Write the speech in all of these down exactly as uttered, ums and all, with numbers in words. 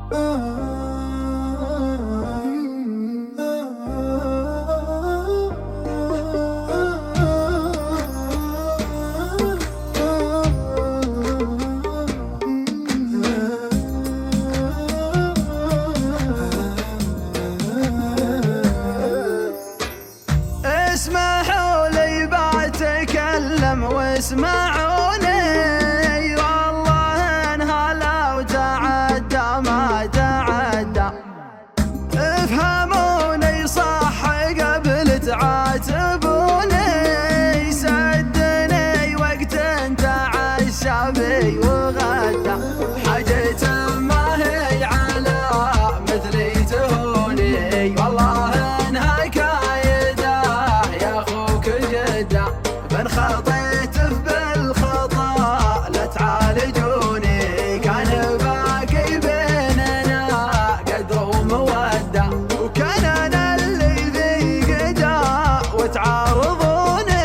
اسمحوا لي بتكلم واسمعوني، والله انها لو تعدى ما تعدى. افهموني صح قبل تعاتبوني، سدني وقت تعشى بي وغدا، حاجة ما هي على مثلي تهوني، والله انها كايدة يا اخوك جدة، من خطيت بالخطا لا تعالجوني، كان باقي بيننا قدر ومودة، وكان انا اللي ذي قدا وتعارضوني،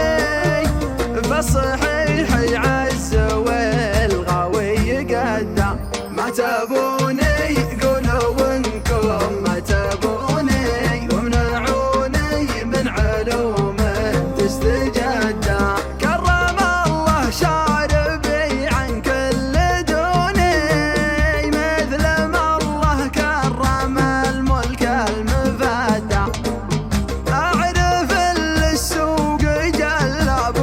فالصحيح يعز والغاوي قدا، ما تبوني قولوا انكم ما تبوني، ومنعوني من علوم تستجدى، كرم الله شاربي عن كل دوني، مثل ما الله كرم الملك المفدى، اعرف السوق جلب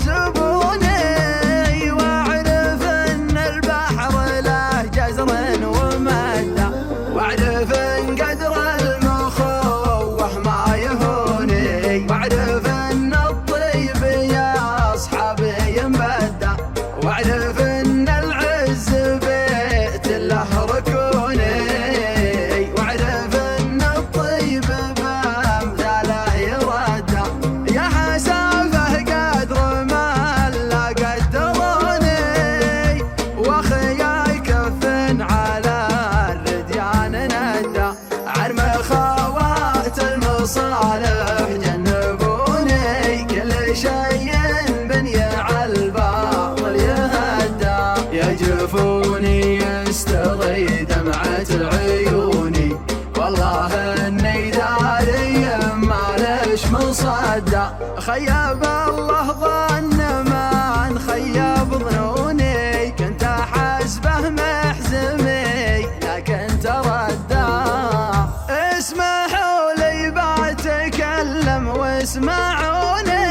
وزبوني، واعرف ان البحر له جزر ومدى، واعرف ان قدر المخوه ما يهوني، واعرف ان الطيب يا اصحابي ينبدى، واعرف ان العز بيت له ركوني، واعرف ان الطيب بامثاله يردى، يا حسافه قدر ما لا قدروني، واخياي كف على الرديان ندى، عرم خوات المصالح جنبوني، كل شيء بني على الباطل يهدى، يا جفوني يستضي دمعة عيوني، والله اني داري ما ليش مصدى، خيب الله ظن من خيب ظنوني، كنت احسبه محزمي لكن تردى، اسمحوا لي بتكلم واسمعوني،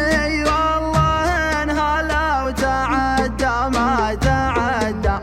والله انها لو تعدى ما تعدى.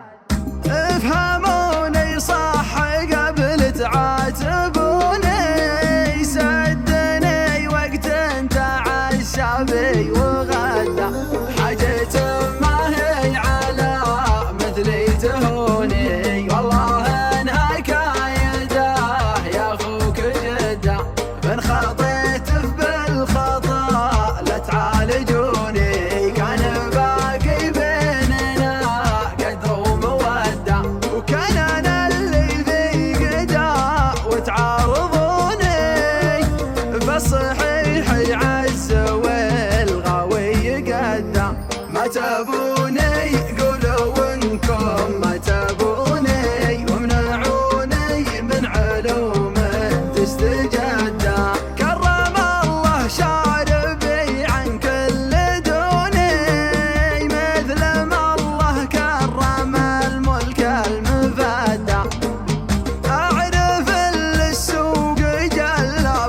افهموني صح قبل تعاتبوني، سدني وقت تعشى بي وغدا، حاجة ما هي على مثلي تهوني، والله انها كايدة يا اخوك جدة، من خطيت بالخطا لا تعالجوني، كان باقي بيننا قدر ومودة، وكان انا اللي ذي قدا وتعارضوني، فالصحيح يعز والغاوي قدا، ما تبوني قولوا انكم ما تبوني، ومنعوني من علوم تستجدى، كرم الله شاربي عن كل دوني، مثل ما الله كرم الملك المفدى، اعرف السوق جلب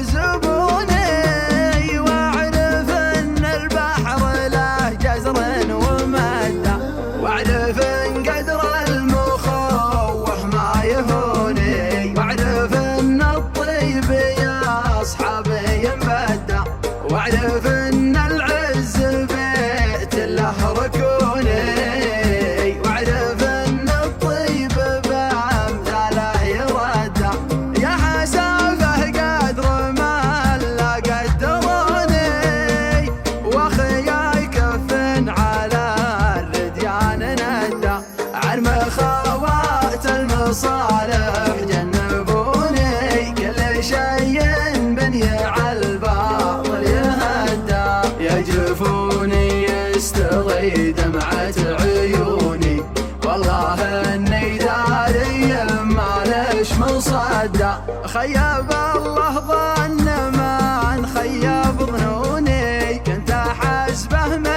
وزبوني، واعرف ان البحر له جزر ومدى، واعرف ان قدر المخوه ما يهوني، واعرف ان الطيب يا اصحابي ينبدى، واعرف ان العز بيت له ركوني، واعرف ان الطيب بامثاله يردى، يا حسافه قدر ما لا قدروني، واخياي كف على الرديان ندى، عرم خوات المصالح جنبوني، كل شيء بني على الباطل يهدى، يا جفوني يستضي دمعة عيوني، والله اني داري تعدى. خيب الله ظن من خيب ظنوني، كنت أحسبه